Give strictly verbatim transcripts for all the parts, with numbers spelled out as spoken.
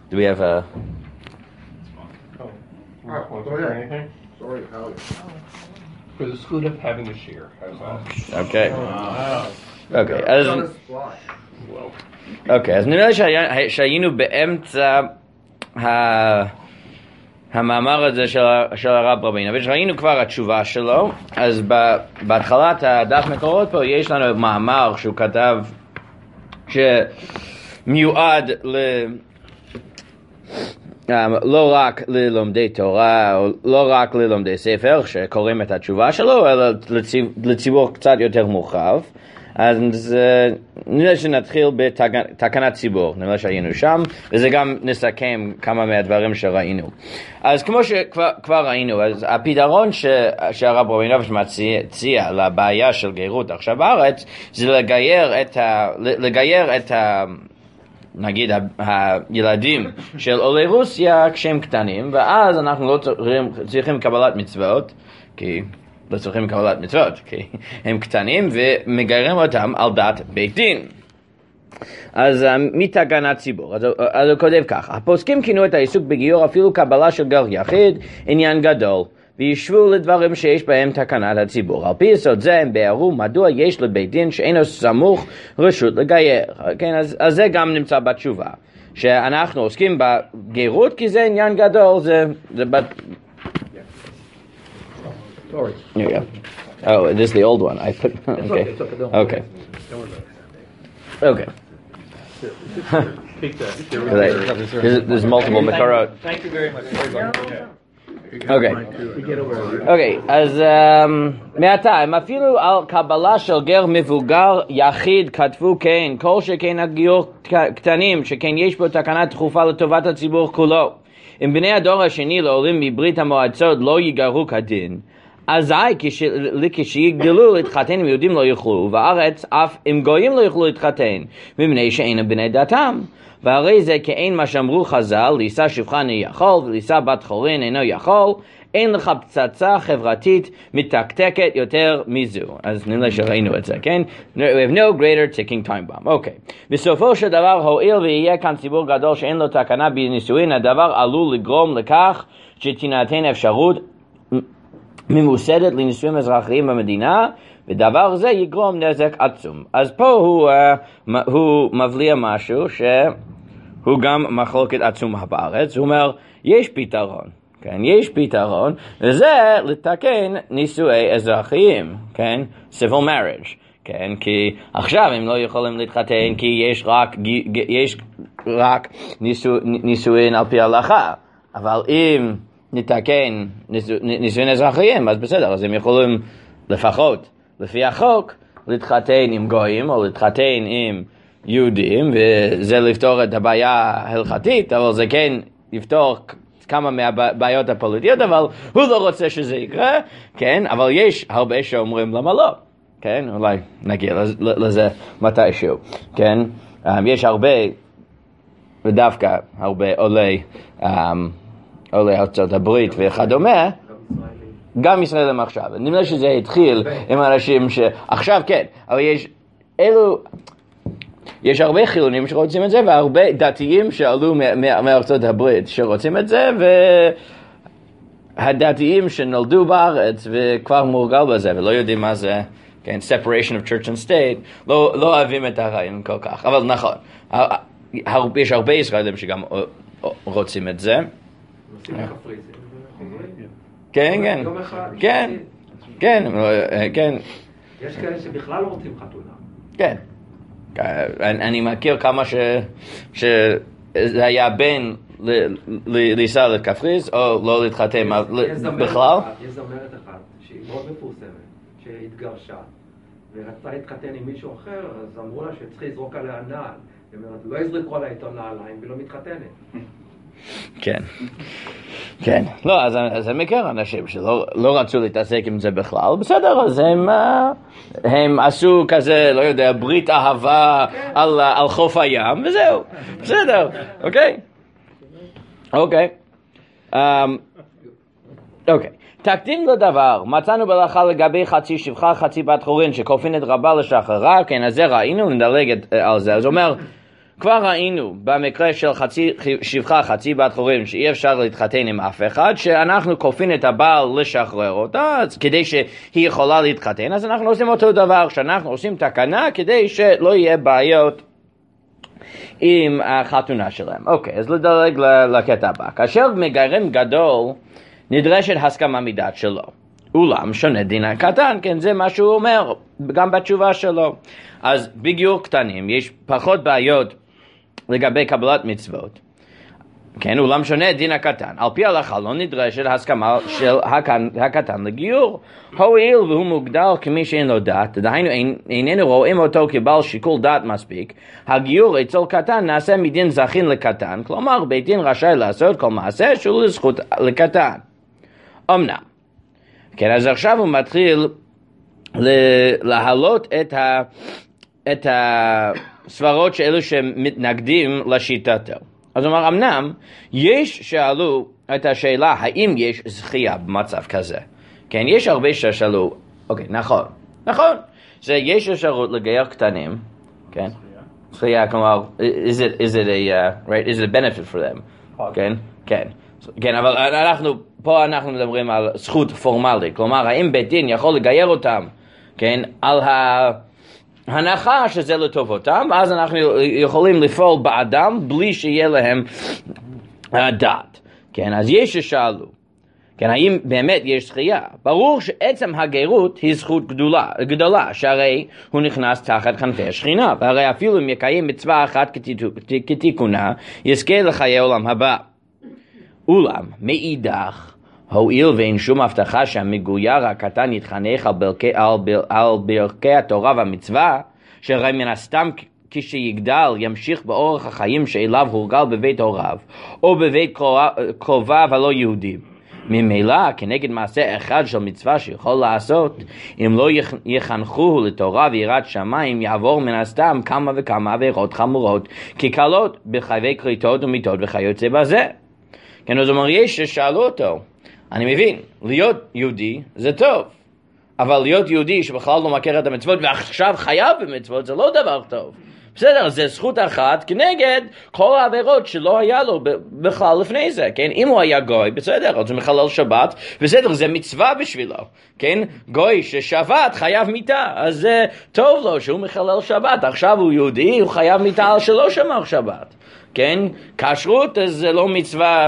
Do we have a... Oh, right, well, go ahead. Anything? Sorry, Howard. For the school of having a share. How's that? Okay. Wow. Okay. אז... אוקיי, אז נראה לי שהיינו באמצע המאמר הזה של הרב רבינוביץ', ראינו כבר התשובה שלו. אז בהתחלת הדף מקורות פה יש לנו מאמר שהוא כתב שמיועד ל... Um, לא רק ללומדי תורה, או לא רק ללומדי ספר שקוראים את התשובה שלו, אלא לציב, לציבור קצת יותר מורחב. אז uh, נראה שנתחיל בתקנת ציבור, נראה שהיינו שם, וזה גם נסכם כמה מהדברים שראינו. אז כמו שכבר ראינו, אז הפתרון ש, שהרב רבינוביץ' מציע לבעיה של גרות עכשיו בארץ, זה לגייר את ה... לגייר את ה נגיד הילדים של עולי רוסיה כשהם קטנים, ואז אנחנו לא צריכים, צריכים קבלת מצוות, כי לא צריכים קבלת מצוות, כי הם קטנים, ומגיירים אותם על דת בית דין. אז מתקנת ציבור, אז, אז הוא כותב ככה: הפוסקים כינו את העיסוק בגיור אפילו קבלה של גר יחיד עניין גדול, וישבו לדברים שיש בהם תקנת הציבור. על פי יסוד זה הם ביארו מדוע יש לבית דין שאינו סמוך רשות לגייר. כן, אז, אז זה גם נמצא בתשובה, שאנחנו עוסקים בגירות כי זה עניין גדול. זה, זה בת... Sorry. Here you go. Oh, this is the old one. I put... Okay. Okay. Okay. There's, there's multiple Makarot. Thank you very much. אוקיי, אוקיי, אז מעתה, הם אפילו על קבלה של גר מבוגר יחיד כתבו כן, כל שכן הגיור קטנים, שכן יש בו תקנה דחופה לטובת הציבור כולו. אם בני הדור השני לעולים מברית המועצות לא ייגרו כדין, אזי כשיגדלו להתחתן עם יהודים לא יוכלו, ובארץ אף אם גויים לא יוכלו להתחתן, מפני שאינם בני דתם. והרי זה כאין מה שאמרו חז"ל, לישא שפחן יכול ולישא בת חורין אינו יכול, אין לך פצצה חברתית מתקתקת יותר מזו. אז נראה שראינו את זה, כן? We have no greater ticking time bomb. אוקיי. בסופו של דבר, הואיל ויהיה כאן ציבור גדול שאין לו תקנה בנישואין, הדבר עלול לגרום לכך שתינתן אפשרות ממוסדת לנישואים אזרחיים במדינה, ודבר זה יגרום נזק עצום. אז פה הוא, uh, הוא מבליע משהו שהוא גם מחלוקת עצומה בארץ. הוא אומר, יש פתרון, כן? יש פתרון, וזה לתקן נישואי אזרחיים, כן? civil marriage, כן? כי עכשיו הם לא יכולים להתחתן כי יש רק, יש רק נישוא, נישואין על פי ההלכה. אבל אם נתקן נישואין אזרחיים, אז בסדר, אז הם יכולים לפחות לפי החוק להתחתן עם גויים או להתחתן עם יהודים, וזה לפתור את הבעיה ההלכתית, אבל זה כן לפתור כמה מהבעיות הפוליטיות, אבל הוא לא רוצה שזה יקרה, כן? אבל יש הרבה שאומרים למה לא, כן? אולי נגיע לזה מתישהו, כן? יש הרבה, ודווקא הרבה עולי, עולי ארצות הברית וכדומה, גם ישראלים עכשיו. נראה שזה התחיל עם אנשים שעכשיו כן, אבל יש אלו, יש הרבה חילונים שרוצים את זה, והרבה דתיים שעלו מארצות הברית שרוצים את זה, והדתיים שנולדו בארץ וכבר מורגל בזה ולא יודעים מה זה, כן, separation of church and state, לא, לא אוהבים את הרעיון כל כך. אבל נכון, יש הרבה ישראלים שגם רוצים את זה. כן, כן, כן, כן, כן. יש כאלה שבכלל לא רוצים חתונה. כן. אני מכיר כמה שזה היה בין לנסוע לקפריס או לא להתחתן בכלל. יש זמרת אחת שהיא מאוד מפורסמת, שהתגרשה ורצתה להתחתן עם מישהו אחר, אז אמרו לה שצריך לזרוק עליה נעל. היא אומרת, לא יזרקו עליה איתו נעליים ולא מתחתנת. כן, כן. לא, אז, אז הם מכיר אנשים שלא לא רצו להתעסק עם זה בכלל, בסדר, אז הם, הם עשו כזה, לא יודע, ברית אהבה על, על חוף הים, וזהו, בסדר, אוקיי? אוקיי. אוקיי. תקדים לדבר, מצאנו בהלכה לגבי חצי שפחה, חצי בת חורין, שכופין את רבה לשחררה, כן, אז זה ראינו, נדלג על זה, אז אומר, כבר ראינו במקרה של חצי שפחה, חצי בת חורין, שאי אפשר להתחתן עם אף אחד, שאנחנו כופים את הבעל לשחרר אותה, כדי שהיא יכולה להתחתן, אז אנחנו עושים אותו דבר, שאנחנו עושים תקנה כדי שלא יהיה בעיות עם החתונה שלהם. אוקיי, אז לדלג לקטע הבא. כאשר מגרם גדול, נדרשת הסכמה מדעת שלו. אולם שונה דין הקטן, כן, זה מה שהוא אומר, גם בתשובה שלו. אז בגיור קטנים יש פחות בעיות לגבי קבלת מצוות. כן, אולם שונה דין הקטן. על פי ההלכה לא נדרשת הסכמה של הקטן לגיור. הואיל והוא מוגדר כמי שאין לו דעת, דהיינו איננו רואים אותו כבעל שיקול דעת מספיק, הגיור אצל קטן נעשה מדין זכין לקטן, כלומר בית דין רשאי לעשות כל מעשה שהוא לזכות לקטן. אמנם, כן, אז עכשיו הוא מתחיל להעלות את ה... את הסברות שאלו שמתנגדים לשיטתו. אז הוא אומר, אמנם, יש שאלו את השאלה, האם יש זכייה במצב כזה? כן, יש הרבה ששאלו, אוקיי, נכון, נכון, זה יש אפשרות לגייר קטנים, כן? זכייה, כלומר, is it, is it a, uh, right, is it a benefit for them? כן, כן. כן, אבל אנחנו, פה אנחנו מדברים על זכות פורמלית, כלומר, האם בית דין יכול לגייר אותם, כן, על ה... הנחה שזה לטובתם, אז אנחנו יכולים לפעול באדם בלי שיהיה להם דעת. כן, אז יש ששאלו, כן, האם באמת יש זכייה? ברור שעצם הגירות היא זכות גדולה, גדולה, שהרי הוא נכנס תחת כנפי השכינה, והרי אפילו אם יקיים מצווה אחת כתיקונה, יזכה לחיי עולם הבא. אולם, מאידך, הואיל ואין שום הבטחה שהמגויר הקטן יתחנך על ברכי, על, על ברכי התורה והמצווה, שהרי מן הסתם כשיגדל ימשיך באורח החיים שאליו הורגל בבית הוריו, או בבית קרוביו הלא יהודים. ממילא, כנגד מעשה אחד של מצווה שיכול לעשות, אם לא יחנכוהו לתורה ויראת שמיים, יעבור מן הסתם כמה וכמה עבירות חמורות, כקלות בחייבי כריתות ומיתות וכיוצא בזה. כן, אז אומר, יש ששאלו אותו, אני מבין, להיות יהודי זה טוב, אבל להיות יהודי שבכלל לא מכיר את המצוות ועכשיו חייב במצוות זה לא דבר טוב. בסדר, זה זכות אחת כנגד כל העבירות שלא היה לו בכלל לפני זה, כן? אם הוא היה גוי, בסדר, אז הוא מחלל שבת, בסדר, זה מצווה בשבילו, כן? גוי ששבת חייב מיתה, אז זה טוב לו שהוא מחלל שבת, עכשיו הוא יהודי, הוא חייב מיתה על שלא שמר שבת, כן? כשרות זה לא מצווה...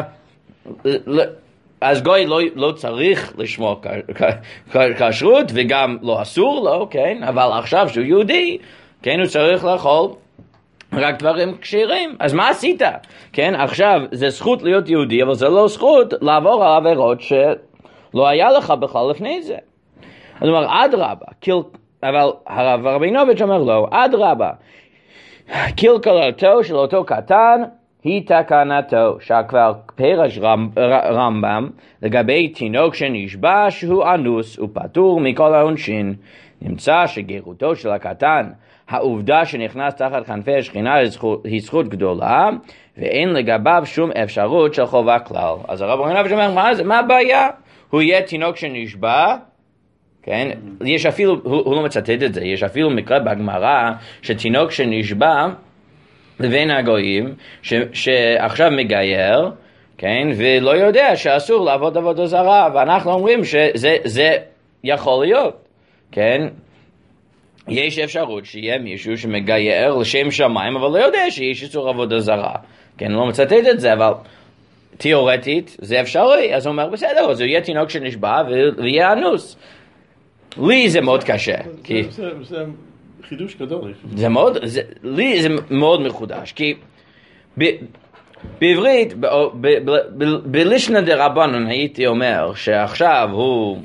אז גוי לא, לא צריך לשמור כשרות וגם לא אסור לו, כן? אבל עכשיו שהוא יהודי, כן, הוא צריך לאכול רק דברים כשירים. אז מה עשית? כן, עכשיו זה זכות להיות יהודי, אבל זה לא זכות לעבור על עבירות שלא היה לך בכלל לפני זה. אז הוא אומר, עד רבה, קיל... אבל הרב רבינוביץ' אומר לו, עד רבה, קלקלתו של אותו קטן, היא תקנתו, שכבר פרש רמב"ם לגבי תינוק שנשבע שהוא אנוס ופטור מכל העונשין. נמצא שגירותו של הקטן, העובדה שנכנס תחת כנפי השכינה היא זכות גדולה, ואין לגביו שום אפשרות של חובה כלל. אז הרב רבינוביץ' אומר, מה זה? מה הבעיה? הוא יהיה תינוק שנשבע, כן? יש אפילו, הוא, הוא לא מצטט את זה, יש אפילו מקרה בגמרא שתינוק שנשבע, לבין הגויים, ש, שעכשיו מגייר, כן, ולא יודע שאסור לעבוד עבודה זרה, ואנחנו אומרים שזה זה יכול להיות, כן, יש אפשרות שיהיה מישהו שמגייר לשם שמיים, אבל לא יודע שיש איסור עבודה זרה, כן, לא מצטט את זה, אבל תיאורטית זה אפשרי, אז הוא אומר, בסדר, אז הוא יהיה תינוק שנשבע ויהיה אנוס. לי זה מאוד קשה, כי... חידוש גדול. זה מאוד, זה, לי זה מאוד מחודש, כי ב, בעברית, בלישנא דרבנן הייתי אומר שעכשיו הוא,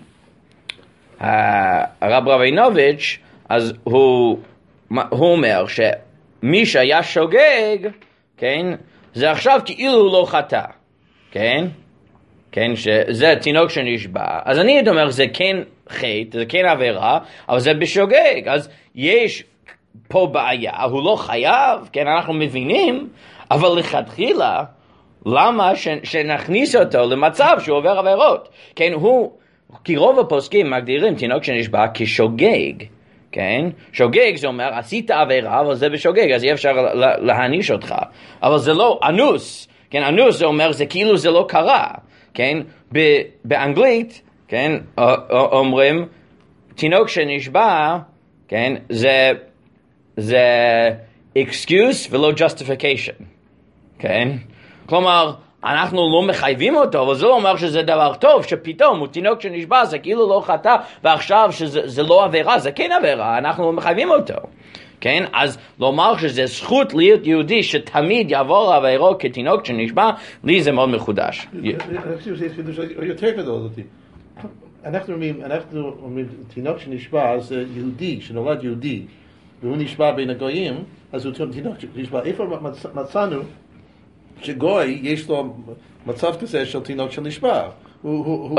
הרב רבינוביץ', אז הוא, הוא אומר שמי שהיה שוגג, כן, זה עכשיו כאילו הוא לא חטא, כן, כן, שזה תינוק שנשבע, אז אני הייתי אומר זה כן חטא, זה כן עבירה, אבל זה בשוגג, אז יש פה בעיה, הוא לא חייב, כן, אנחנו מבינים, אבל לכתחילה, למה ש, שנכניס אותו למצב שהוא עובר עבירות? כן, הוא, כי רוב הפוסקים מגדירים תינוק שנשבע כשוגג, כן? שוגג זה אומר, עשית עבירה, אבל זה בשוגג, אז אי אפשר להעניש אותך. אבל זה לא אנוס, כן? אנוס זה אומר, זה כאילו זה לא קרה, כן? באנגלית, כן? אומרים, תינוק שנשבע, כן? זה, זה excuse ולא justification, כן? כלומר, אנחנו לא מחייבים אותו, אבל זה לא אומר שזה דבר טוב, שפתאום הוא תינוק שנשבע, זה כאילו לא חטא, ועכשיו שזה לא עבירה, זה כן עבירה, אנחנו לא מחייבים אותו. כן? אז לומר שזה זכות להיות יהודי שתמיד יעבור עבירו כתינוק שנשבע, לי זה מאוד מחודש. אני חושב שיש חידוש יותר גדול אותי. אנחנו אומרים, תינוק שנשבע זה יהודי, שנולד יהודי, והוא נשבע בין הגויים, אז הוא תינוק שנשבע. איפה מצאנו שגוי יש לו מצב כזה של תינוק שנשבע? הוא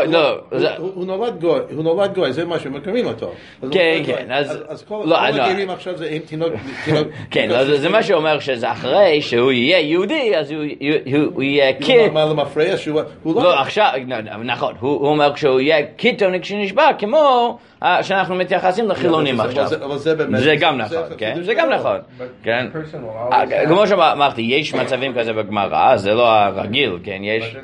נולד גוי, הוא נולד גוי, זה מה שמקרים אותו. כן, כן, אז כל הגרים עכשיו זה עם תינוק. כן, זה מה שאומר שזה אחרי שהוא יהיה יהודי, אז הוא יהיה כ... מה למפרע שהוא... לא, עכשיו, נכון, הוא אומר כשהוא יהיה כתינוק שנשבע, כמו שאנחנו מתייחסים לחילונים עכשיו. זה גם נכון, כן? זה גם נכון, כן? כמו שאמרתי, יש מצבים כזה בגמרא, זה לא הרגיל, כן? יש...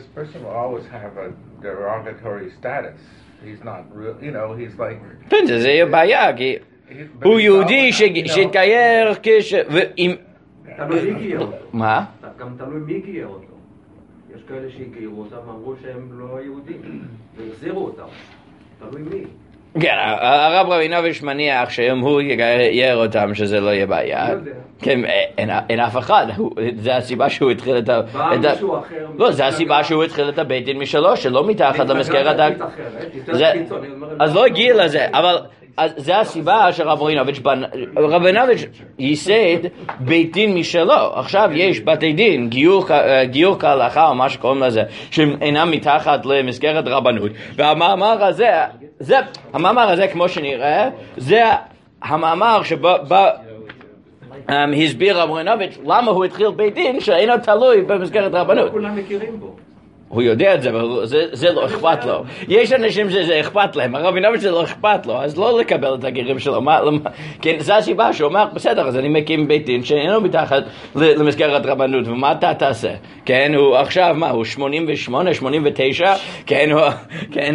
derogatory status. He's not real, you know, he's like... כן, זה יהיה בעיה, כי הוא יהודי שהתגייר כש... תלוי מי גייר אותו. מה? גם תלוי מי גייר אותו. יש כאלה שהגיירו אותם ואמרו שהם לא יהודים, והחזירו אותם. תלוי מי. כן, הרב רבינוביץ' מניח שאם הוא יגייר אותם שזה לא יהיה בעיה. כן, אין אף אחד, זה הסיבה שהוא התחיל את ה... בא מישהו אחר... לא, זה הסיבה שהוא התחיל את הבית דין משלו, שלא מתחת למסגרת... אז לא הגיע לזה, אבל זה הסיבה שרב רבינוביץ' רבינוביץ' ייסד בית דין משלו. עכשיו יש בתי דין, גיור כהלכה או מה שקוראים לזה, שהם אינם מתחת למסגרת רבנות, והמאמר הזה, זה, המאמר הזה כמו שנראה, זה המאמר שבא, um, הסביר רב רבינוביץ' למה הוא התחיל בית דין שאינו תלוי במסגרת רבנות. כולם מכירים בו. הוא יודע את זה, אבל זה, זה לא אכפת לו. יש אנשים שזה אכפת להם, הרב רבינוביץ' זה לא אכפת לו, אז לא לקבל את הגירים שלו. מה, למה, כן, זה הסיבה שהוא אומר, בסדר, אז אני מקים בית דין שאינו מתחת למסגרת רבנות, ומה אתה תעשה? כן, הוא עכשיו, מה, הוא שמונים ושמונה, שמונים ותשע? כן, הוא, כן.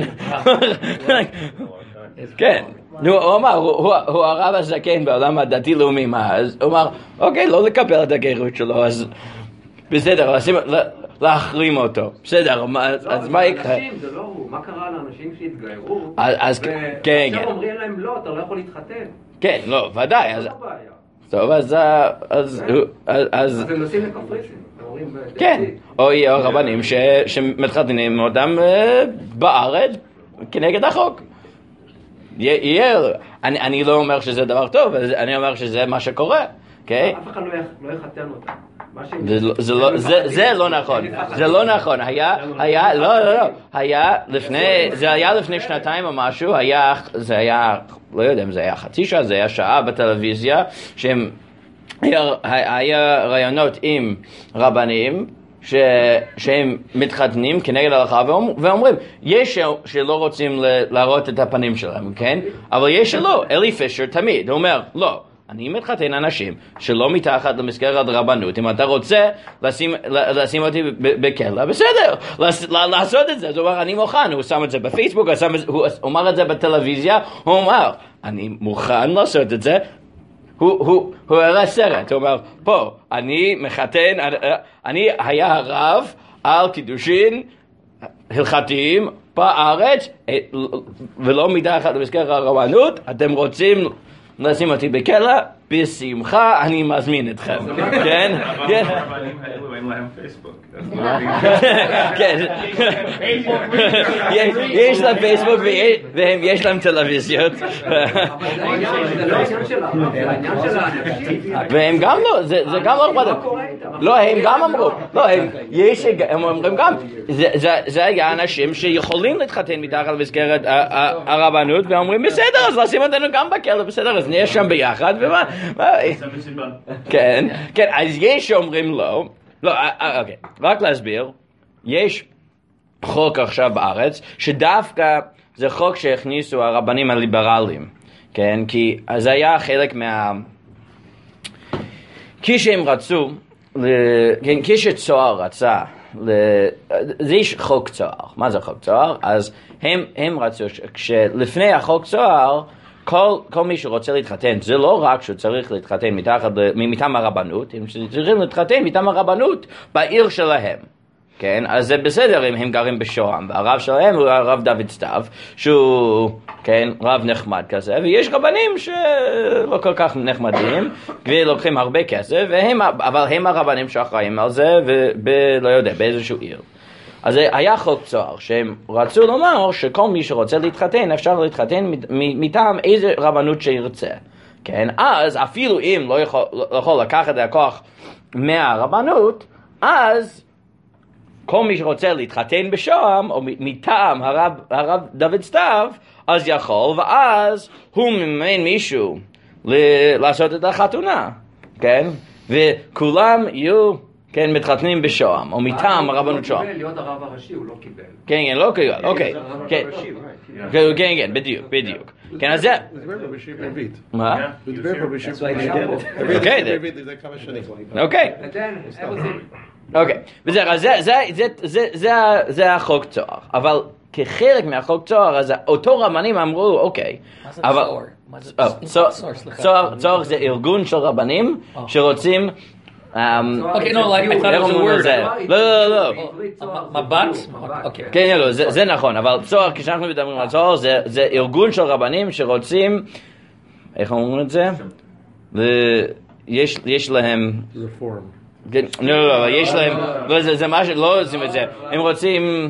כן. נו, הוא אמר, הוא הרב הזקן בעולם הדתי-לאומי, מה? אז הוא אמר, אוקיי, לא לקבל את הגירות שלו, אז בסדר, להחרים אותו. בסדר, אז מה יקרה? אנשים, זה לא הוא. מה קרה לאנשים שהתגיירו? אז כן, ועכשיו אומרים להם, לא, אתה לא יכול להתחתן. כן, לא, ודאי. זה לא בעיה. טוב, אז... אז... אז הם נוסעים לקפריסין. כן, או יהיו רבנים שמתחתנים אותם בארץ כנגד החוק. אני לא אומר שזה דבר טוב, אני אומר שזה מה שקורה. אף אחד לא יחתן אותם. זה לא נכון, זה לא נכון, היה, היה, לא, לא, לא, היה לפני, זה היה לפני שנתיים או משהו, היה, זה היה, לא יודע אם זה היה חצי שעה, זה היה שעה בטלוויזיה, שהם, היה רעיונות עם רבנים, ש, שהם מתחתנים כנגד ההלכה ואומרים, יש שלא רוצים להראות את הפנים שלהם, כן? אבל יש שלא, אלי פישר תמיד, הוא אומר, לא, אני מתחתן אנשים שלא מתחת למסגרת רבנות, אם אתה רוצה לשים, לשים אותי בכלא, בסדר, לעשות את זה, זאת אומרת, אני מוכן, הוא שם את זה בפייסבוק, הוא אומר את זה בטלוויזיה, הוא אומר, אני מוכן לעשות את זה, הוא, הוא, הוא הראה סרט, הוא אומר, פה, אני מחתן, אני היה הרב על קידושין הלכתיים בארץ, ולא מתחת למסגרת הרבנות, אתם רוצים לשים אותי בכלא, בשמחה אני מזמין אתכם, כן? כן. הרבנים האלו אין להם פייסבוק. כן. יש להם פייסבוק ויש להם טלוויזיות. והם גם לא, זה גם לא אכפת. לא, הם גם אמרו. לא, הם אומרים גם. זה היה אנשים שיכולים להתחתן מתחת למסגרת הרבנות, ואומרים בסדר, אז לשים אותנו גם בכלא, בסדר, אז נהיה שם ביחד, ומה? כן, כן, אז יש שאומרים לא, לא, אוקיי, רק להסביר, יש חוק עכשיו בארץ, שדווקא זה חוק שהכניסו הרבנים הליברליים, כן, כי זה היה חלק מה... כשהם רצו, כן, כשצוהר רצה, זה יש חוק צוהר. מה זה חוק צוהר? אז הם, הם רצו, כשלפני החוק צוהר, כל, כל מי שרוצה להתחתן, זה לא רק שצריך להתחתן מתחת, מטעם הרבנות, הם צריכים להתחתן מטעם הרבנות בעיר שלהם. כן, אז זה בסדר אם הם גרים בשוהם, והרב שלהם הוא הרב דוד סתיו, שהוא, כן, רב נחמד כזה, ויש רבנים שלא כל כך נחמדים, ולוקחים הרבה כסף, והם, אבל הם הרבנים שאחראים על זה, ולא יודע, באיזשהו עיר. אז היה חוק צוהר, שהם רצו לומר שכל מי שרוצה להתחתן, אפשר להתחתן מטעם איזה רבנות שירצה. כן, אז אפילו אם לא יכול, לא יכול לקחת את הכוח מהרבנות, אז כל מי שרוצה להתחתן בשוהם, או מטעם הרב, הרב דוד סתיו, אז יכול, ואז הוא מממן מישהו ל- לעשות את החתונה, כן? וכולם יהיו, כן, מתחתנים בשוהם, או מטעם הרבנות שוהם. הוא קיבל להיות הרב הראשי, הוא לא קיבל. כן, כן, לא קיבל, אוקיי. כן, כן, כן, בדיוק, בדיוק. כן, אז זה... מה? אוקיי, אוקיי. אוקיי, בסדר, אז זה החוק צוהר, אבל כחלק מהחוק צוהר, אז אותו רבנים אמרו, אוקיי, אבל צוהר זה ארגון של רבנים שרוצים, אוקיי, no, like, I thought it was a word. לא, לא, לא. מבט? אוקיי. כן, לא, זה נכון, אבל צוהר, כשאנחנו מדברים על צוהר, זה ארגון של רבנים שרוצים, איך אומרים את זה? יש להם... זה פורום. לא, לא, לא, יש להם, זה משהו, לא עושים את זה, הם רוצים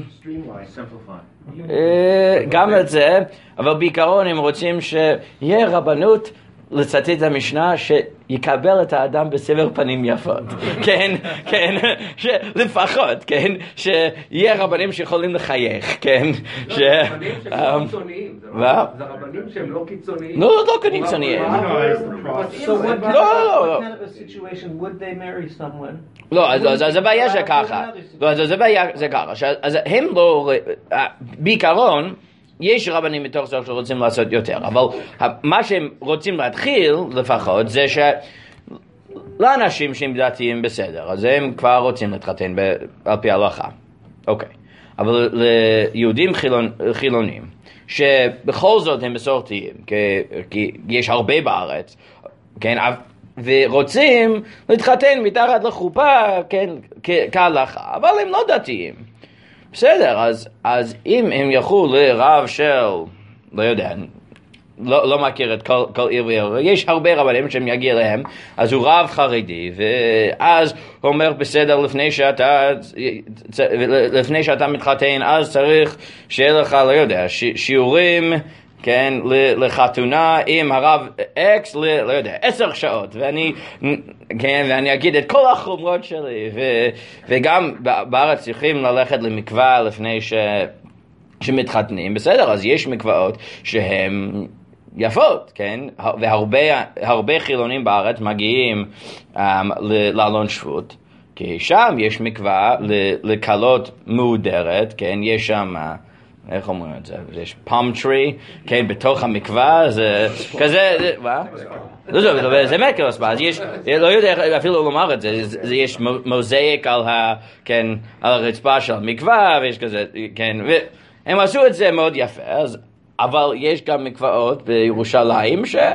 גם את זה, אבל בעיקרון הם רוצים שיהיה רבנות לצטט את המשנה שיקבל את האדם בסבר פנים יפות, כן, כן, לפחות, כן, שיהיה רבנים שיכולים לחייך, כן, ש... זה רבנים שהם לא קיצוניים, זה רבנים שהם לא קיצוניים. לא, לא קיצוניים. לא, לא, לא. לא, אז הבעיה זה ככה, אז הבעיה זה ככה, אז הם לא, בעיקרון, יש רבנים מתוך זה שרוצים לעשות יותר, אבל מה שהם רוצים להתחיל לפחות זה שלאנשים שהם דתיים בסדר, אז הם כבר רוצים להתחתן על פי ההלכה, אוקיי. אבל ליהודים חילונ, חילונים, שבכל זאת הם מסורתיים, כי יש הרבה בארץ, כן, ורוצים להתחתן מתחת לחופה, כן, כהלכה, אבל הם לא דתיים. בסדר, אז, אז אם הם ילכו לרב של, לא יודע, לא, לא מכיר את כל, כל עיר ועיר, יש הרבה רבנים שהם יגיע להם, אז הוא רב חרדי, ואז הוא אומר, בסדר, לפני שאתה, לפני שאתה מתחתן, אז צריך שיהיה לך, לא יודע, ש, שיעורים, כן, לחתונה עם הרב אקס, לא יודע, עשר שעות, ואני, כן, ואני אגיד את כל החומרות שלי, ו, וגם בארץ צריכים ללכת למקווה לפני ש, שמתחתנים, בסדר, אז יש מקוואות שהן יפות, כן, והרבה הרבה חילונים בארץ מגיעים um, לאלון שבות, כי שם יש מקווה לקלות מהודרת, כן, יש שם... איך אומרים את זה? יש פאם טרי, כן, בתוך המקווה, זה כזה, מה? לא, לא, זה מקווה, אז יש, לא יודע אפילו לומר את זה, יש מוזאיק על ה, כן, על הרצפה של המקווה, ויש כזה, כן, והם עשו את זה מאוד יפה, אז, אבל יש גם מקוואות בירושלים ש...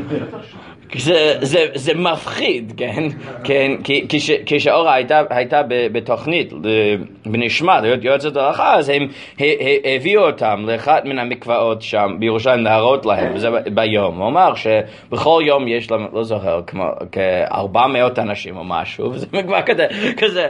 זה, זה, זה מפחיד, כן? כן, כש, כשאורה הייתה, הייתה בתוכנית בנשמת, יועצת הלכה, אז הם הביאו אותם לאחת מן המקוואות שם בירושלים להראות להם, וזה ביום. הוא אמר שבכל יום יש להם, לא זוכר, כמו כארבע מאות אנשים או משהו, וזה מקווה כזה, כזה,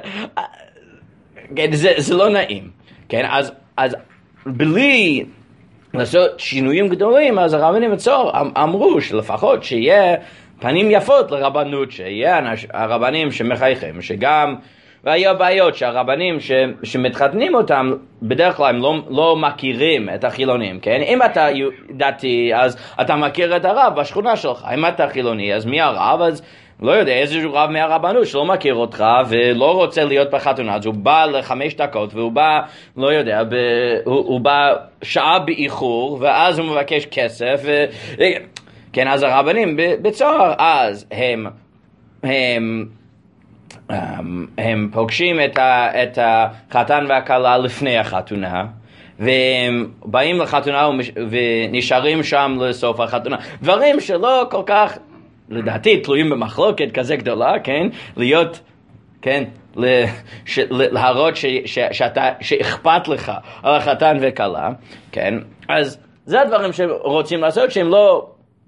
כן, זה, זה לא נעים, כן? אז, אז בלי... לעשות שינויים גדולים, אז הרבנים בצוהר אמרו שלפחות שיהיה פנים יפות לרבנות, שיהיה הרבנים שמחייכים, שגם, והיו בעיות שהרבנים ש, שמתחתנים אותם, בדרך כלל הם לא, לא מכירים את החילונים, כן? אם אתה דתי, אז אתה מכיר את הרב בשכונה שלך, אם אתה חילוני, אז מי הרב? אז לא יודע, איזשהו רב מהרבנות שלא מכיר אותך ולא רוצה להיות בחתונה, אז הוא בא לחמש דקות והוא בא, לא יודע, ב, הוא, הוא בא שעה באיחור ואז הוא מבקש כסף ו, כן, אז הרבנים בצוהר, אז הם, הם, הם, הם פוגשים את, ה, את החתן והכלה לפני החתונה, והם באים לחתונה ונשארים שם לסוף החתונה. דברים שלא כל כך, לדעתי, תלויים במחלוקת כזה גדולה, כן? להיות, כן? ש, להראות ש, ש, שאתה, שאכפת לך על החתן וכלה, כן? אז זה הדברים שרוצים לעשות שהם לא...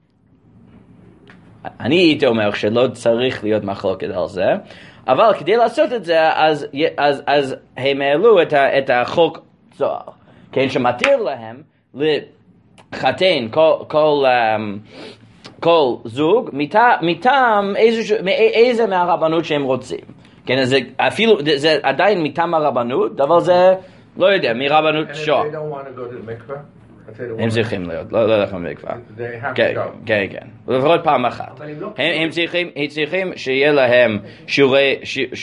אני הייתי אומר שלא צריך להיות מחלוקת על זה, אבל כדי לעשות את זה, אז, אז, אז הם העלו את, ה, את החוק צוהר, כן? שמתיר להם לחתן כל, כל, כל זוג מטעם איזה מהרבנות שהם רוצים. כן, אז זה אפילו, זה עדיין מטעם הרבנות, אבל זה, לא יודע, מרבנות שוע. הם צריכים להיות, לא הולכים למקווה. כן, כן, כן. לפחות פעם אחת. הם צריכים שיהיה להם שיעורי,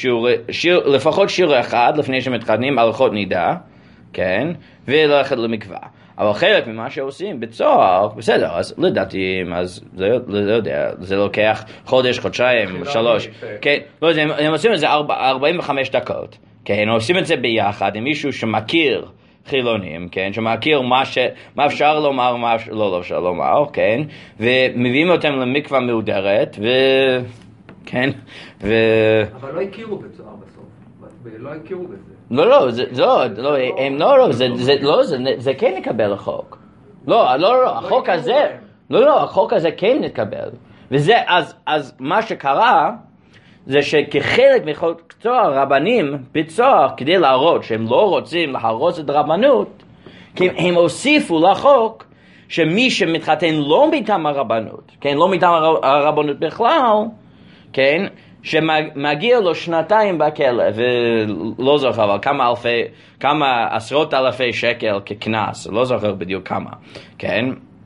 לפחות שיעור אחד לפני שמתחתנים, הלכות נידה, כן, וללכת למקווה. אבל חלק ממה שעושים בצוהר, בסדר, אז לדעתי, אז זה לא יודע, זה לוקח חודש, חודשיים, שלוש, כן, לא יודע, הם עושים את זה ארבעים וחמש דקות, כן, הם עושים את זה ביחד עם מישהו שמכיר חילונים, כן, שמכיר מה, ש, מה אפשר לומר, מה לא, לא אפשר לומר, כן, ומביאים אותם למקווה מהודרת, ו... כן, ו... אבל לא הכירו בצוהר בסוף, לא הכירו בזה. לא, לא, זה, לא, לא, הם לא, לא, זה, זה, לא, זה, זה כן נקבל החוק. לא, לא, לא, החוק הזה, לא, לא, החוק הזה כן נקבל. וזה, אז, אז מה שקרה, זה שכחלק מחוק צוהר, רבנים בצוהר, כדי להראות שהם לא רוצים להרוס את הרבנות, כי הם הוסיפו לחוק, שמי שמתחתן לא מטעם הרבנות, כן, לא מטעם הרבנות בכלל, כן, שמגיע לו שנתיים בכלא, ולא זוכר, אבל כמה אלפי, כמה עשרות אלפי שקל כקנס, לא זוכר בדיוק כמה, כן?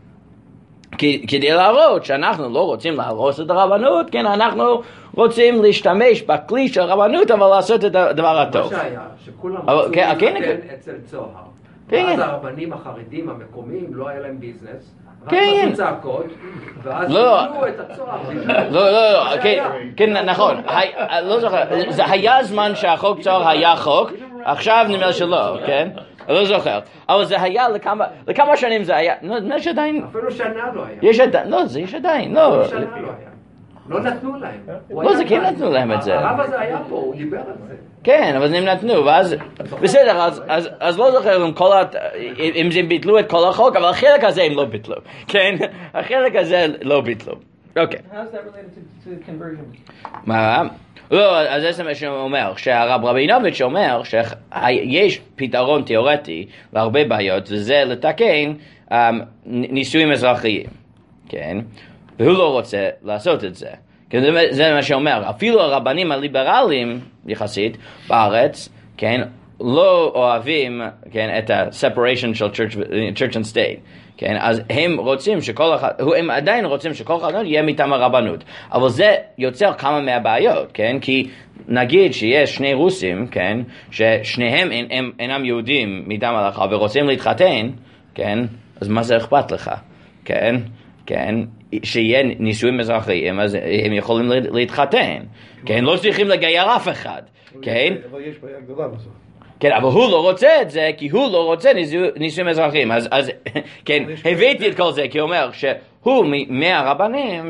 כדי להראות שאנחנו לא רוצים להרוס את הרבנות, כן, אנחנו רוצים להשתמש בכלי של הרבנות, אבל לעשות את הדבר הטוב. מה שהיה, שכולם רצו להתחתן אצל צוהר. ואז הרבנים החרדים המקומיים לא היה להם ביזנס, רק עשו צעקות, ואז קיבלו את הצוהר. לא, לא, לא, כן, נכון, לא זוכר, זה היה זמן שהחוק צוהר היה חוק, עכשיו נראה שלא, כן? לא זוכר, אבל זה היה לכמה, לכמה שנים זה היה, יש עדיין... אפילו שנה לא היה. יש עדיין, לא, זה יש עדיין, לא. אפילו שנה לא היה. לא נתנו להם. לא, זה כן נתנו להם את זה. הרב הזה היה פה, הוא דיבר על זה. כן, אבל הם נתנו, ואז, בסדר, אז, אז, אז לא זוכר אם כל ה... אם הם ביטלו את כל החוק, אבל החלק הזה הם לא ביטלו, כן? החלק הזה לא ביטלו. אוקיי. How's that related to, to conversion? מה? לא, אז זה מה שהוא אומר, שהרב רבינוביץ' אומר שיש פתרון תיאורטי להרבה בעיות, וזה לתקן um, נישואים אזרחיים, כן? והוא לא רוצה לעשות את זה. זה מה שאומר, אפילו הרבנים הליברליים יחסית בארץ, כן, לא אוהבים, כן, את ה-separation של church, church and state, כן, אז הם רוצים שכל אחד, הם עדיין רוצים שכל אחד יהיה מטעם הרבנות, אבל זה יוצר כמה מהבעיות, כן, כי נגיד שיש שני רוסים, כן, ששניהם אין, הם, אינם יהודים מטעם ההלכה ורוצים להתחתן, כן, אז מה זה אכפת לך, כן, כן, שיהיה נישואים אזרחיים, אז הם יכולים להתחתן, כן, לא צריכים לגייר אף אחד, כן? אבל יש בעיה גדולה בסוף. כן, אבל הוא לא רוצה את זה, כי הוא לא רוצה נישואים אזרחיים, אז, אז, כן, הבאתי את כל זה, כי הוא אומר שהוא מהרבנים,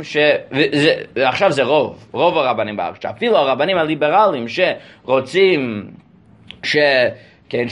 ועכשיו זה רוב, רוב הרבנים בארץ, שאפילו הרבנים הליברליים שרוצים ש... כן,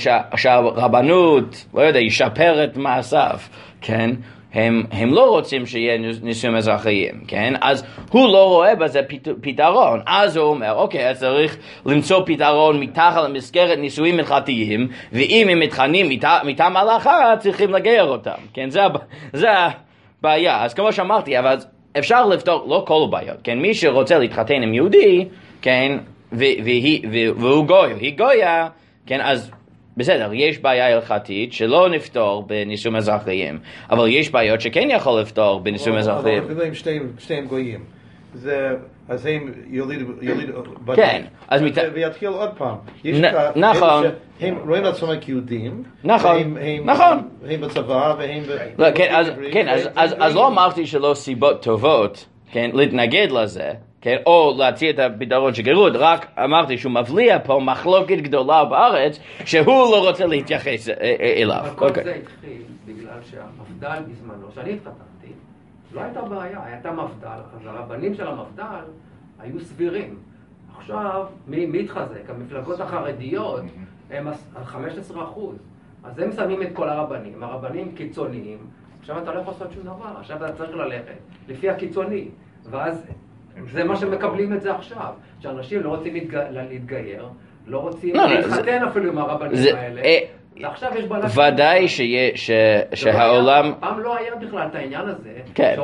שהרבנות, לא יודע, ישפר את מעשיו, כן? הם, הם לא רוצים שיהיה נישואים אזרחיים, כן? אז הוא לא רואה בזה פת, פתרון. אז הוא אומר, אוקיי, אז צריך למצוא פתרון מתחת למסגרת נישואים הלכתיים, ואם הם מתחתנים מטעם ההלכה, צריכים לגייר אותם, כן? זה, זה הבעיה. אז כמו שאמרתי, אבל אפשר לפתור, לא כל הבעיות, כן? מי שרוצה להתחתן עם יהודי, כן? והיא, והוא גוי, היא גויה, כן? אז בסדר, יש בעיה הלכתית שלא נפתור בנישואים אזרחיים, אבל יש בעיות שכן יכול לפתור בנישואים אזרחיים. אבל אפילו אם שתיהם גויים, זה, אז הם יולידו, יולידו, כן, אז מת... ויתחיל עוד פעם. נכון. הם רואים לעצמם כיהודים. נכון, נכון. הם בצבא והם... כן, אז לא אמרתי שלא סיבות טובות, כן, להתנגד לזה. כן, או להציע את הפתרון של גרות, רק אמרתי שהוא מבליע פה מחלוקת גדולה בארץ שהוא לא רוצה להתייחס אליו. אבל כל זה התחיל בגלל שהמפד"ל בזמנו, שאני התחתנתי, לא הייתה בעיה, הייתה מפד"ל, אז הרבנים של המפד"ל היו סבירים. עכשיו, מי התחזק? המפלגות החרדיות הם על חמישה עשר אחוז, אז הם שמים את כל הרבנים, הרבנים קיצוניים, עכשיו אתה לא יכול לעשות שום דבר, עכשיו אתה צריך ללכת לפי הקיצוני, ואז זה מה שמקבלים את זה עכשיו, שאנשים לא רוצים להתגייר, לא רוצים להתחתן אפילו עם הרבנים האלה, ועכשיו יש בלגן. ודאי שהעולם... פעם לא היה בכלל את העניין הזה. כן,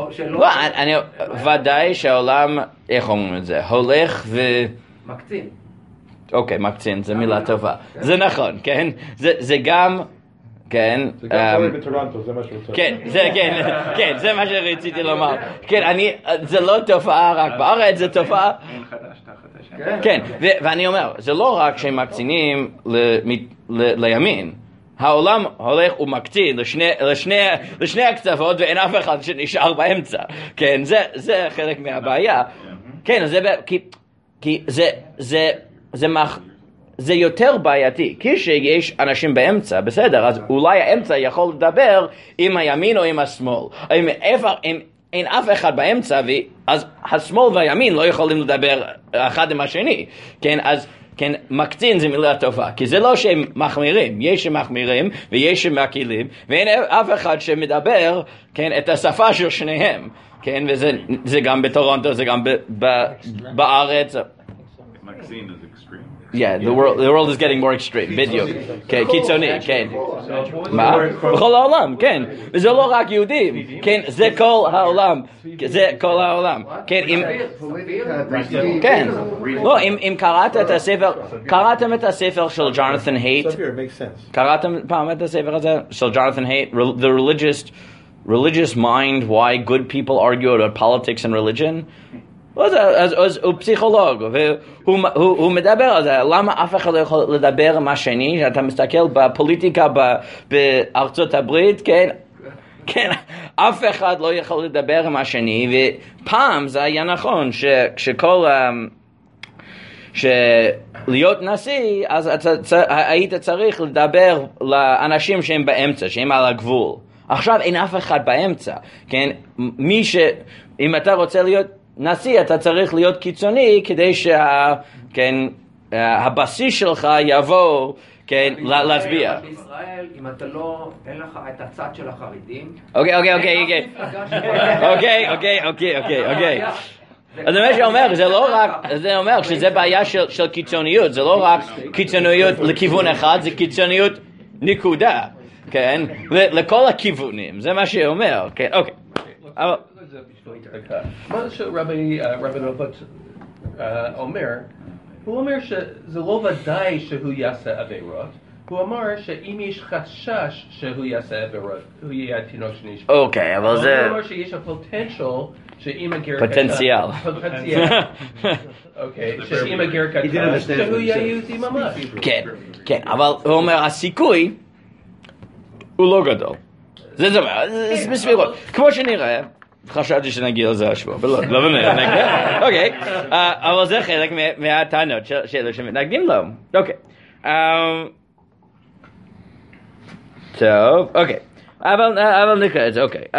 ודאי שהעולם, איך אומרים את זה, הולך ו... מקצין. אוקיי, מקצין, זו מילה טובה. זה נכון, כן? זה גם... כן. זה גם קורה בטורונטו, זה מה שרוצה. כן, זה כן, כן, זה מה שרציתי לומר. כן, אני, זה לא תופעה רק בארץ, זה תופעה... כן, ואני אומר, זה לא רק שהם מקצינים לימין. העולם הולך ומקצין לשני הקצוות ואין אף אחד שנשאר באמצע. כן, זה חלק מהבעיה. כן, כי זה מח... זה יותר בעייתי, כי שיש אנשים באמצע, בסדר, אז אולי האמצע יכול לדבר עם הימין או עם השמאל. אם, אם אין אף אחד באמצע, אז השמאל והימין לא יכולים לדבר אחד עם השני. כן, אז כן, מקצין זה מילה טובה, כי זה לא שהם מחמירים, יש שמחמירים ויש שמקילים, ואין אף אחד שמדבר, כן, את השפה של שניהם. כן, וזה זה גם בטורונטו, זה גם ב, ב, בארץ. מקצין is extreme. Yeah, the world the world is getting more extreme. בדיוק. כן, קיצוני, כן. מה? בכל העולם, כן. וזה לא רק יהודים. כן, זה כל העולם. זה כל העולם. כן, אם... כן. לא, אם קראת את הספר... קראתם את הספר של ג'ונתן הייט? קראתם פעם את הספר הזה? של ג'ונתן הייט? The religious... religious mind, why good people argue about politics and religion? אז הוא פסיכולוג, והוא מדבר על זה, למה אף אחד לא יכול לדבר עם השני, שאתה מסתכל בפוליטיקה בארצות הברית, כן, כן, אף אחד לא יכול לדבר עם השני, ופעם זה היה נכון, שכל, שלהיות נשיא, אז היית צריך לדבר לאנשים שהם באמצע, שהם על הגבול. עכשיו אין אף אחד באמצע, כן, מי ש... אם אתה רוצה להיות נשיא, אתה צריך להיות קיצוני כדי שה... כן, הבסיס שלך יבוא, כן, להצביע. בישראל, אם אתה לא... אין לך את הצד של החרדים... אוקיי, אוקיי, אוקיי, אוקיי. אוקיי, אוקיי, אוקיי, אוקיי, אוקיי. אז זה מה שאומר, זה לא רק... זה אומר שזה בעיה של קיצוניות, זה לא רק קיצוניות לכיוון אחד, זה קיצוניות נקודה. כן, לכל הכיוונים, זה מה שאומר, כן, אוקיי. מה שרבי נובות אומר, הוא אומר שזה לא ודאי שהוא יעשה עבירות, הוא אמר שאם יש חשש שהוא יעשה עבירות, הוא יהיה התינוק שנשפט. אוקיי, אבל זה... הוא אומר שיש הפוטנציאל שאם הגר... פוטנציאל. פוטנציאל. אוקיי, שאם הגר קטן, שהוא יהיה יהודי ממש. כן, כן, אבל הוא אומר, הסיכוי הוא לא גדול. זה זאת אומרת, זה בסבירות. כמו שנראה, חשבתי שנגיע לזה השבוע, אבל לא נגיע. אוקיי, אבל זה חלק מהטענות של שמתנגדים לו. אוקיי. טוב, אוקיי. אבל נקרא את זה, אוקיי.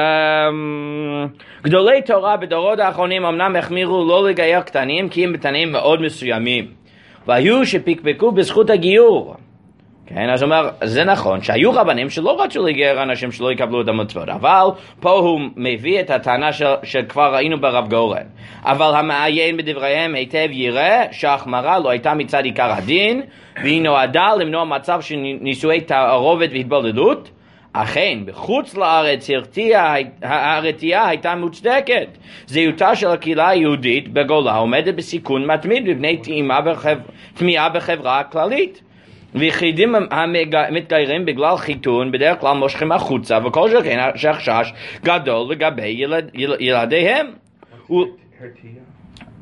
גדולי תורה בדורות האחרונים אמנם החמירו לא לגייר קטנים, כי הם בתנאים מאוד מסוימים. והיו שפקפקו בזכות הגיור. כן, אז הוא אומר, זה נכון, שהיו רבנים שלא רצו לגייר אנשים שלא יקבלו את המצוות, אבל פה הוא מביא את הטענה של, שכבר ראינו ברב גורן. אבל המעיין בדבריהם היטב יראה שההחמרה לא הייתה מצד עיקר הדין, והיא נועדה למנוע מצב של נישואי תערובת והתבוללות. אכן, בחוץ לארץ הרתיעה הייתה מוצדקת. זהותה של הקהילה היהודית בגולה עומדת בסיכון מתמיד מפני טמיעה בחברה הכללית. ויחידים המתגיירים בגלל חיתון בדרך כלל מושכים החוצה, וכל שכן שחשש גדול לגבי ילד, ילדיהם.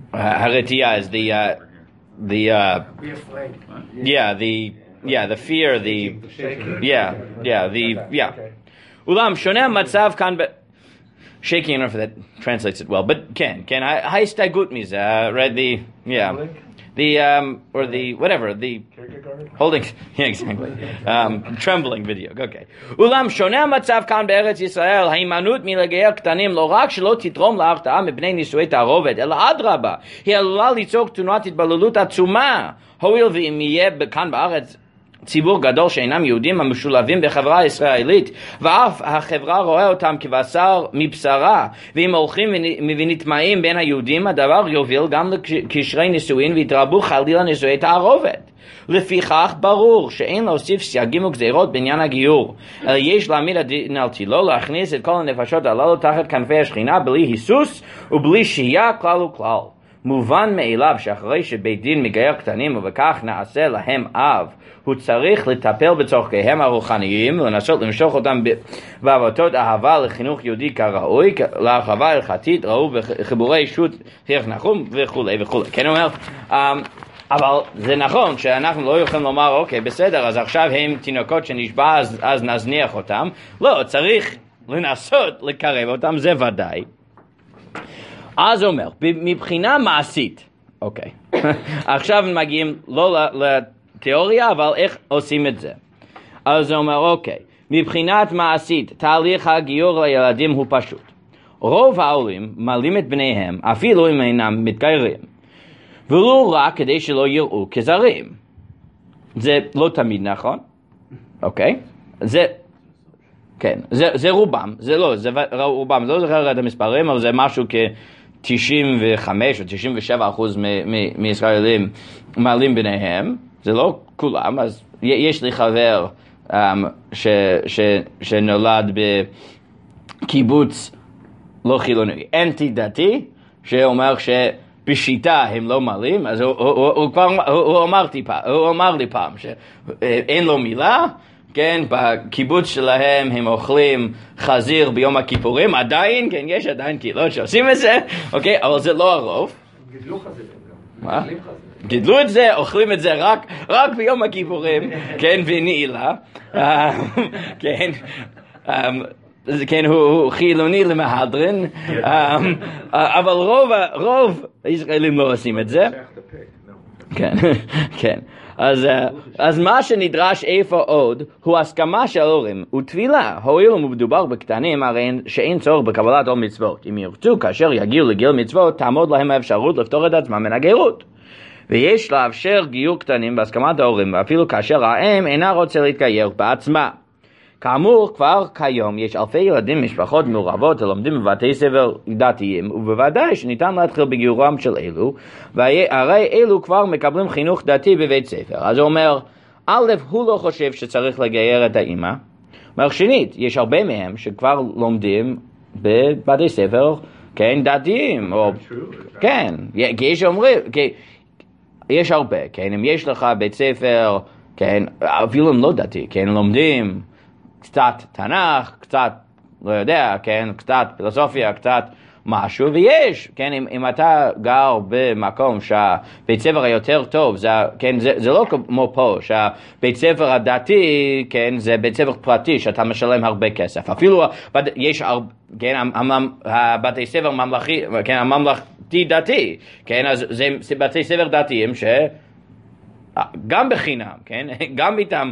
Haretiya is the uh, the uh, Be afraid. yeah the yeah the fear the yeah yeah the yeah. Ulam shoneh matzav kan shaking enough that translates it well, but can can I haistagut miza read the yeah. The um or the whatever the holding yeah exactly um trembling video okay. Ulam shoneh matzav kan be'eretz Yisrael haimanut milageir ktanim lo rak shelo titrom la'arta'a mipnei nisuei ta'arovet ela adraba היא עלולה ליצור תאונת התבוללות עצומה הואיל ואם יהיה כאן בארץ ציבור גדול שאינם יהודים המשולבים בחברה הישראלית ואף החברה רואה אותם כבשר מבשרה ואם הולכים ונטמעים בין היהודים הדבר יוביל גם לקשרי נישואין והתרבו חלילה נישואי תערובת. לפיכך ברור שאין להוסיף סייגים וגזירות בעניין הגיור אלא יש להעמיד הדין על תילו להכניס את כל הנפשות הללו תחת כנפי השכינה בלי היסוס ובלי שהייה כלל וכלל. מובן מאליו שאחרי שבית דין מגייר קטנים ובכך נעשה להם אב הוא צריך לטפל בצורכיהם הרוחניים ולנסות למשוך אותם בעבותות אהבה לחינוך יהודי כראוי להרחבה הלכתית ראו בחיבורי אישות חייך נחום וכו' וכו'. כן אומר אבל זה נכון שאנחנו לא יכולים לומר אוקיי בסדר אז עכשיו הם תינוקות שנשבע אז, אז נזניח אותם. לא, צריך לנסות לקרב אותם, זה ודאי. אז אומר, מבחינה מעשית, אוקיי, עכשיו מגיעים לא לתיאוריה, אבל איך עושים את זה? אז אומר, אוקיי, מבחינת מעשית, תהליך הגיור לילדים הוא פשוט. רוב העולים מעלים את בניהם, אפילו אם אינם מתגיירים, ולא רק כדי שלא יראו כזרים. זה לא תמיד נכון, אוקיי? זה... כן, זה, זה רובם, זה לא, זה רובם, זה לא זוכר את המספרים, אבל זה משהו כ-תשעים וחמש או תשעים ושבע אחוז מישראלים מעלים ביניהם, זה לא כולם, אז יש לי חבר um, ש, ש, שנולד בקיבוץ לא חילוני, אנטי דתי, שאומר שבשיטה הם לא מעלים, אז הוא, הוא, הוא, הוא, כבר, הוא, הוא, אמר לי פעם, הוא אמר לי פעם שאין לו מילה, כן, בקיבוץ שלהם הם אוכלים חזיר ביום הכיפורים, עדיין, כן, יש עדיין קהילות שעושים את זה, אוקיי, אבל זה לא הרוב. גידלו חזירים גם. מה? גידלו את זה, אוכלים את זה רק, רק ביום הכיפורים, כן, ונעילה, כן, כן, הוא חילוני למהדרין, אבל רוב, רוב הישראלים לא עושים את זה. כן, כן. אז, אז מה שנדרש איפה עוד הוא הסכמה של ההורים ותפילה. הואיל ומדובר בקטנים הרי שאין צורך בקבלת עוד מצוות. אם ירצו כאשר יגיעו לגיל מצוות תעמוד להם האפשרות לפתור את עצמם מן הגרות. ויש לאפשר גיור קטנים בהסכמת ההורים ואפילו כאשר האם אינה רוצה להתגייר בעצמה. כאמור כבר כיום יש אלפי ילדים משפחות מעורבות הלומדים בבתי ספר דתיים ובוודאי שניתן להתחיל בגיורם של אלו והרי אלו כבר מקבלים חינוך דתי בבית ספר. אז הוא אומר א' הוא לא חושב שצריך לגייר את האמא, אומר שנית יש הרבה מהם שכבר לומדים בבתי ספר כן דתיים או כן יש אומרים יש הרבה כן אם יש לך בית ספר כן אפילו הם לא דתי כן לומדים קצת תנ"ך, קצת, לא יודע, כן, קצת פילוסופיה, קצת משהו, ויש, כן, אם, אם אתה גר במקום שהבית ספר היותר טוב, זה, כן, זה, זה לא כמו פה, שהבית ספר הדתי, כן, זה בית ספר פרטי, שאתה משלם הרבה כסף. אפילו יש, כן, הבתי ספר ממלכתי, כן, הממלכתי דתי, כן, אז זה, זה בתי ספר דתיים ש... גם בחינם, כן, גם איתם,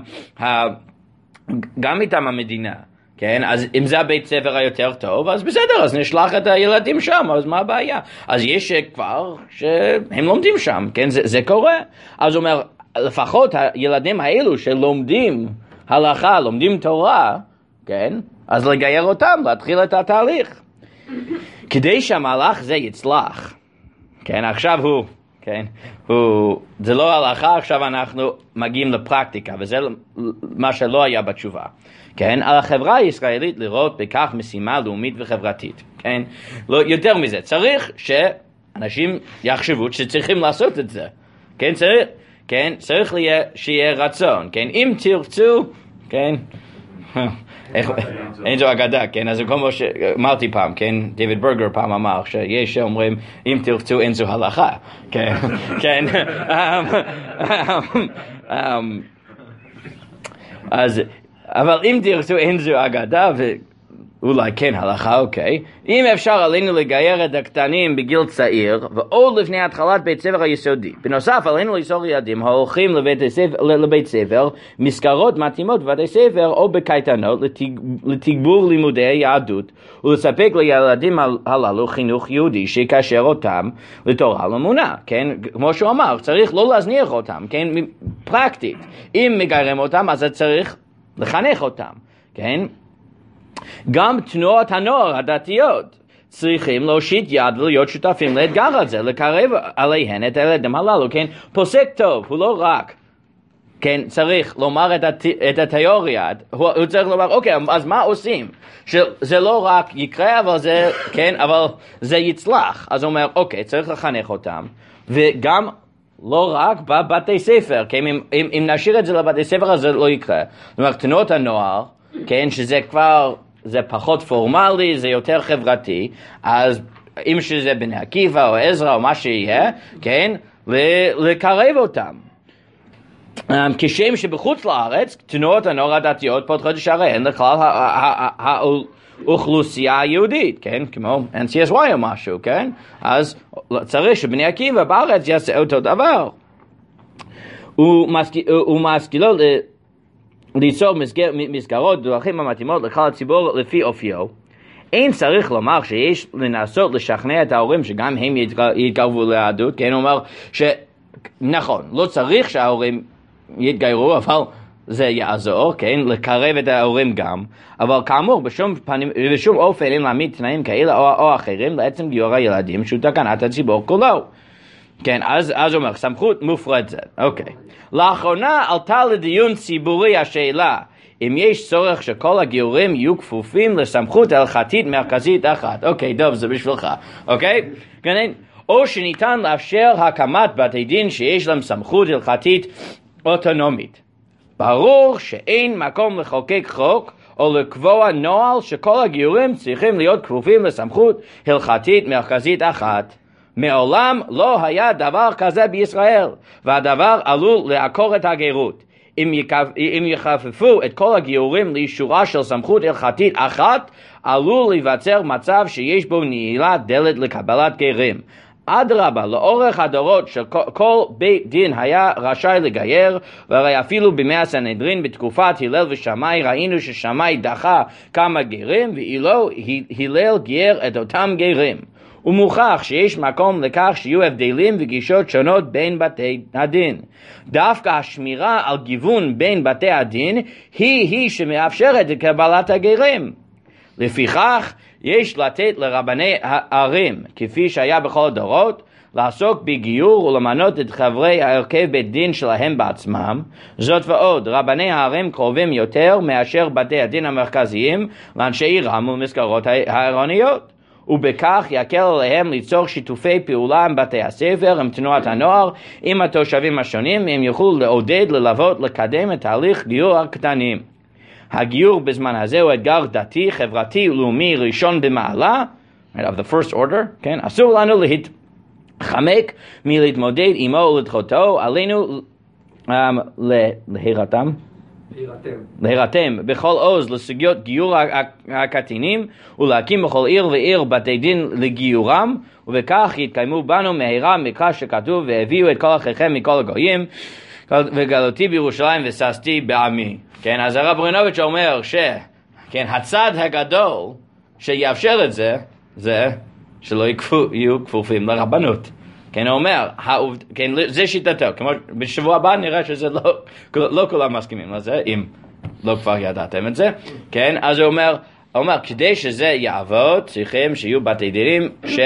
גם איתם המדינה, כן? אז אם זה הבית ספר היותר טוב, אז בסדר, אז נשלח את הילדים שם, אז מה הבעיה? אז יש כבר שהם לומדים שם, כן? זה, זה קורה. אז הוא אומר, לפחות הילדים האלו שלומדים הלכה, לומדים תורה, כן? אז לגייר אותם, להתחיל את התהליך. כדי שהמהלך זה יצלח, כן? עכשיו הוא... כן, הוא, זה לא הלכה, עכשיו אנחנו מגיעים לפרקטיקה, וזה מה שלא היה בתשובה. כן, על החברה הישראלית לראות בכך משימה לאומית וחברתית. כן, לא, יותר מזה, צריך שאנשים יחשבו שצריכים לעשות את זה. כן, צריך, כן, צריך שיהיה רצון. כן, אם תרצו, כן, אין זו אגדה, כן? אז כמו שאמרתי פעם, כן? דיוויד ברגר פעם אמר שיש שאומרים, אם תרצו אין זו הלכה, כן? כן? אז, אבל אם תרצו אין זו אגדה, ואולי כן הלכה, אוקיי. אם אפשר עלינו לגייר את הקטנים בגיל צעיר, ועוד לפני התחלת בית ספר היסודי. בנוסף, עלינו ליצור ילדים ההולכים לבית ספר, לבית ספר, מסגרות מתאימות בבתי ספר או בקייטנות לתגבור לימודי יהדות, ולספק לילדים הללו חינוך יהודי שיקשר אותם לתורה ולאמונה, כן? כמו שהוא אמר, צריך לא להזניח אותם, כן? פרקטית. אם מגיירים אותם, אז צריך לחנך אותם, כן? גם תנועות הנוער הדתיות צריכים להושיט יד ולהיות שותפים לאתגר הזה, לקרב עליהן את הילדים הללו, כן? פוסק טוב, הוא לא רק, כן, צריך לומר את, הת... את התיאוריה, הוא, הוא צריך לומר, אוקיי, אז מה עושים? שזה לא רק יקרה, אבל זה, כן, אבל זה יצלח. אז הוא אומר, אוקיי, צריך לחנך אותם, וגם לא רק בבתי ספר, כן? אם, אם, אם נשאיר את זה לבתי ספר, אז זה לא יקרה. זאת אומרת, תנועות הנוער, כן, שזה כבר, זה פחות פורמלי, זה יותר חברתי, אז אם שזה בני עקיבא או עזרא או מה שיהיה, כן, לקרב אותם. כשם שבחוץ לארץ, תנועות הנוער הדתיות פותחות שעריהן לכלל האוכלוסייה היהודית, כן, כמו אן סי אס וואי או משהו, כן, אז צריך שבני עקיבא בארץ יעשה אותו דבר. הוא משכילו ליצור מסגרות דרכים המתאימות לכלל הציבור לפי אופיו. אין צריך לומר שיש לנסות לשכנע את ההורים שגם הם יתקרבו ליהדות, כן, הוא אומר שנכון, לא צריך שההורים יתגיירו, אבל זה יעזור, כן, לקרב את ההורים גם, אבל כאמור, בשום, פנים, בשום אופן אין להעמיד תנאים כאלה או, או אחרים לעצם גיור הילדים שהוא תקנת הציבור כולו. כן, אז, אז הוא אומר, סמכות מופרדת, אוקיי. לאחרונה עלתה לדיון ציבורי השאלה, אם יש צורך שכל הגיורים יהיו כפופים לסמכות הלכתית מרכזית אחת. אוקיי, טוב, זה בשבילך, אוקיי? כן, או שניתן לאפשר הקמת בתי דין שיש להם סמכות הלכתית אוטונומית. ברור שאין מקום לחוקק חוק או לקבוע נוהל שכל הגיורים צריכים להיות כפופים לסמכות הלכתית מרכזית אחת. מעולם לא היה דבר כזה בישראל, והדבר עלול לעקור את הגרות. אם, יקף, אם יחפפו את כל הגיורים לאישורה של סמכות הלכתית אחת, עלול להיווצר מצב שיש בו נעילת דלת לקבלת גרים. אדרבה, לאורך הדורות של כל בית דין היה רשאי לגייר, והרי אפילו בימי הסנהדרין בתקופת הלל ושמאי ראינו ששמאי דחה כמה גרים, ואילו הלל גייר את אותם גרים. ומוכח שיש מקום לכך שיהיו הבדלים וגישות שונות בין בתי הדין. דווקא השמירה על גיוון בין בתי הדין היא-היא שמאפשרת את קבלת הגרים. לפיכך, יש לתת לרבני הערים, כפי שהיה בכל הדורות, לעסוק בגיור ולמנות את חברי ההרכב בית דין שלהם בעצמם. זאת ועוד, רבני הערים קרובים יותר מאשר בתי הדין המרכזיים לאנשי עירם ומסגרות העירוניות. ובכך יקל עליהם ליצור שיתופי פעולה עם בתי הספר, עם תנועת הנוער, עם התושבים השונים, הם יוכלו לעודד, ללוות, לקדם את תהליך גיור הקטנים. הגיור בזמן הזה הוא אתגר דתי, חברתי ולאומי ראשון במעלה, of the first order, כן? אסור לנו להתחמק מלהתמודד עמו ולדחותו, עלינו um, להירתם. להירתם. להירתם בכל עוז לסוגיות גיור הקטינים ולהקים בכל עיר ועיר בתי דין לגיורם, ובכך יתקיימו בנו מהירה מקרא שכתוב והביאו את כל אחיכם מכל הגויים וגלותי בירושלים וששתי בעמי. כן, אז הרב רבינוביץ' אומר ש, כן, הצד הגדול שיאפשר את זה, זה שלא יקפו, יהיו כפופים לרבנות. כן, הוא אומר, כן, זה שיטתו, כמו בשבוע הבא נראה שזה לא, לא כולם מסכימים לזה, אם לא כבר ידעתם את זה, כן, אז הוא אומר, הוא אומר, כדי שזה יעבוד, צריכים שיהיו בתי דינים ש,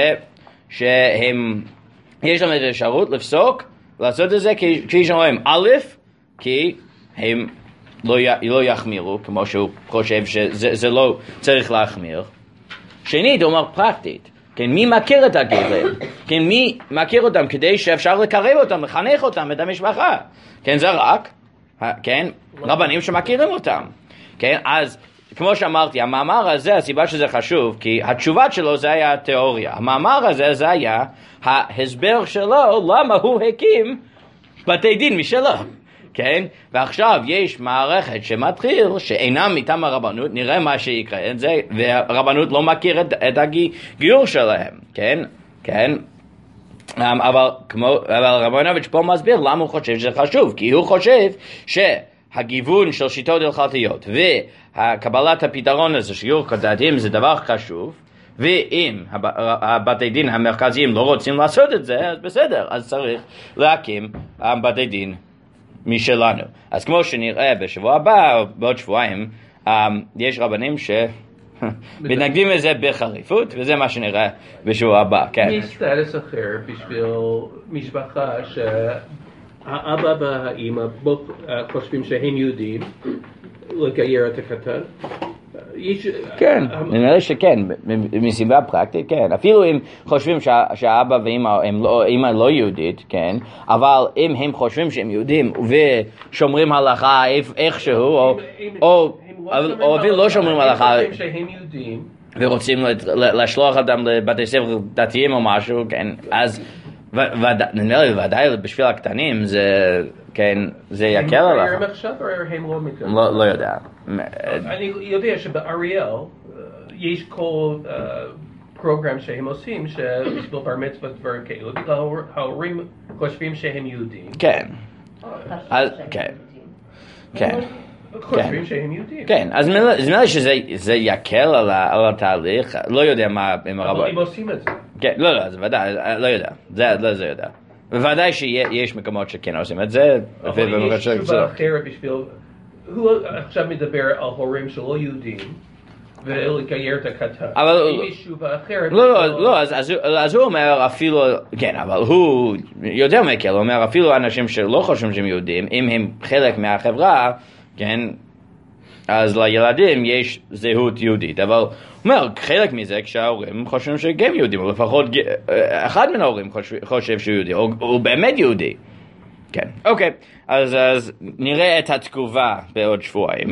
שהם, יש להם את האפשרות לפסוק, לעשות את זה, כפי שאומרים, א', כי הם לא, י, לא יחמירו, כמו שהוא חושב שזה לא צריך להחמיר. שנית, הוא אומר, פרקטית, כן, מי מכיר את הגרים? כן, מי מכיר אותם כדי שאפשר לקרב אותם, לחנך אותם, את המשפחה? כן, זה רק, כן, רבנים שמכירים אותם. כן, אז כמו שאמרתי, המאמר הזה, הסיבה שזה חשוב, כי התשובה שלו זה היה התיאוריה. המאמר הזה זה היה ההסבר שלו למה הוא הקים בתי דין משלו. כן? ועכשיו יש מערכת שמתחיל שאינם מטעם הרבנות, נראה מה שיקרה, זה, והרבנות לא מכיר את, את הגיור שלהם, כן? כן? אבל, כמו, אבל רבינוביץ' פה מסביר למה הוא חושב שזה חשוב, כי הוא חושב שהגיוון של שיטות הלכתיות וקבלת הפתרון הזה שיעור כדתיים זה דבר חשוב, ואם הבתי דין המרכזיים לא רוצים לעשות את זה, אז בסדר, אז צריך להקים בתי דין משלנו. אז כמו שנראה בשבוע הבא, או בעוד שבועיים, יש רבנים שמתנגדים לזה בחריפות, וזה מה שנראה בשבוע הבא, כן. יש סטטוס אחר בשביל משפחה שהאבא והאמא חושבים שהם יהודים, לגייר את הקטן. כן, נראה לי שכן, מסיבה פרקטית, כן. אפילו אם חושבים שהאבא ואמא לא יהודית, כן, אבל אם הם חושבים שהם יהודים ושומרים הלכה איכשהו, או אפילו לא שומרים הלכה, ורוצים לשלוח אותם לבתי ספר דתיים או משהו, כן, אז נראה לי ודאי בשביל הקטנים זה, כן, זה יקל עליך. הם עכשיו או הם לא מתכוונים? לא יודע. אני יודע שבאריאל יש כל פרוגרם שהם עושים שבשביל בר מצוות דברים כאלו, בגלל ההורים חושבים שהם יהודים. כן. כן. כן. חושבים שהם יהודים. כן, אז נראה לי שזה יקל על התהליך, לא יודע מה עם הרבות. אבל הם עושים את זה. כן, לא, לא, זה ודאי, לא יודע, זה לא זה יודע. בוודאי שיש מקומות שכן עושים את זה. אבל יש תשובה אחרת בשביל, הוא עכשיו מדבר על הורים שלא יהודים, ולגייר את הקטן. אם יש תשובה אחרת... לא, לא, לא, אז הוא אומר אפילו, כן, אבל הוא יותר מקל, הוא אומר אפילו אנשים שלא חושבים שהם יהודים, אם הם חלק מהחברה, כן, אז לילדים יש זהות יהודית, אבל הוא אומר, חלק מזה כשההורים חושבים שגם יהודים, או לפחות אחד מן ההורים חושב שהוא יהודי, הוא באמת יהודי. כן, אוקיי, אז, אז נראה את התגובה בעוד שבועיים.